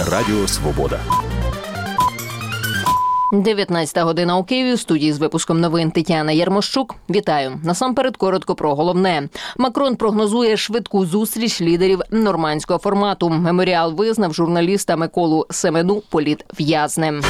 Радіо Свобода. 19 година у Києві. В студії з випуском новин Тетяна Ярмощук. Вітаю. Насамперед коротко про головне. Макрон прогнозує швидку зустріч лідерів нормандського формату. Меморіал визнав журналіста Миколу Семену політв'язнем.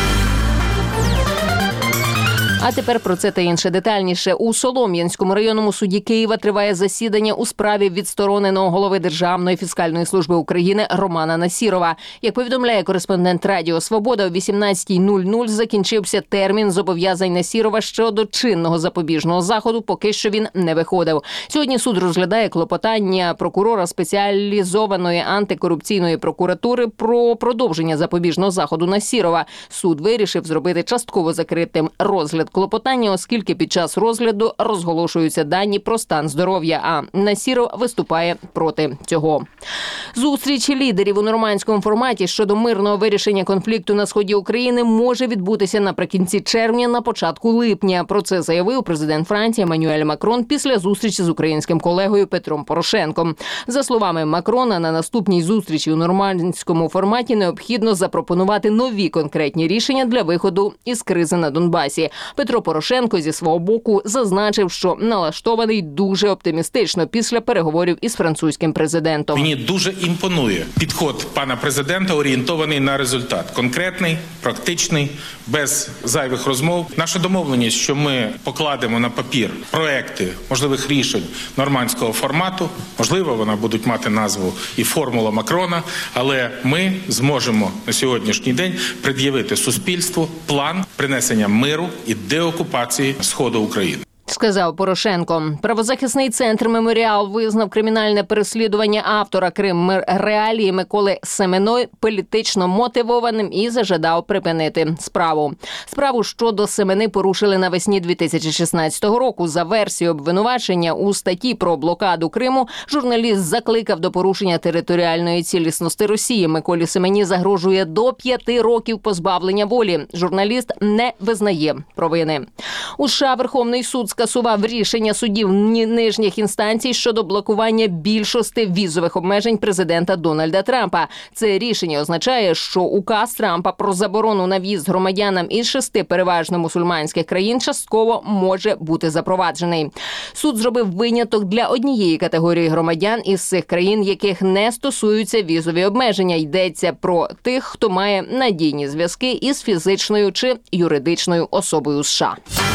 А тепер про це та інше детальніше. У Солом'янському районному суді Києва триває засідання у справі відстороненого голови Державної фіскальної служби України Романа Насірова. Як повідомляє кореспондент Радіо Свобода, о 18:00 закінчився термін зобов'язань Насірова щодо чинного запобіжного заходу, поки що він не виходив. Сьогодні суд розглядає клопотання прокурора спеціалізованої антикорупційної прокуратури про продовження запобіжного заходу Насірова. Суд вирішив зробити частково закритим розгляд клопотання, оскільки під час розгляду розголошуються дані про стан здоров'я, а Насіров виступає проти цього. Зустріч лідерів у нормандському форматі щодо мирного вирішення конфлікту на сході України може відбутися наприкінці червня, на початку липня. Про це заявив президент Франції Еммануель Макрон після зустрічі з українським колегою Петром Порошенком. За словами Макрона, на наступній зустрічі у нормандському форматі необхідно запропонувати нові конкретні рішення для виходу із кризи на Донбасі. Петро Порошенко зі свого боку зазначив, що налаштований дуже оптимістично після переговорів із французьким президентом. Мені дуже імпонує підход пана президента, орієнтований на результат. Конкретний, практичний, без зайвих розмов. Наша домовленість, що ми покладемо на папір проекти можливих рішень нормандського формату, можливо, вони будуть мати назву і формула Макрона, але ми зможемо на сьогоднішній день пред'явити суспільству план принесення миру і деокупації Сходу України. Сказав Порошенко. Правозахисний центр «Меморіал» визнав кримінальне переслідування автора Крим-реалії Миколи Семена політично мотивованим і зажадав припинити справу. Справу щодо Семени порушили навесні 2016 року. За версією обвинувачення у статті про блокаду Криму журналіст закликав до порушення територіальної цілісності Росії. Миколі Семені загрожує до 5 років позбавлення волі. Журналіст не визнає провини. У США Верховний суд скасував рішення судів нижніх інстанцій щодо блокування більшості візових обмежень президента Дональда Трампа. Це рішення означає, що указ Трампа про заборону на в'їзд громадянам із 6 переважно мусульманських країн частково може бути запроваджений. Суд зробив виняток для однієї категорії громадян із цих країн, яких не стосуються візові обмеження. Йдеться про тих, хто має надійні зв'язки із фізичною чи юридичною особою США.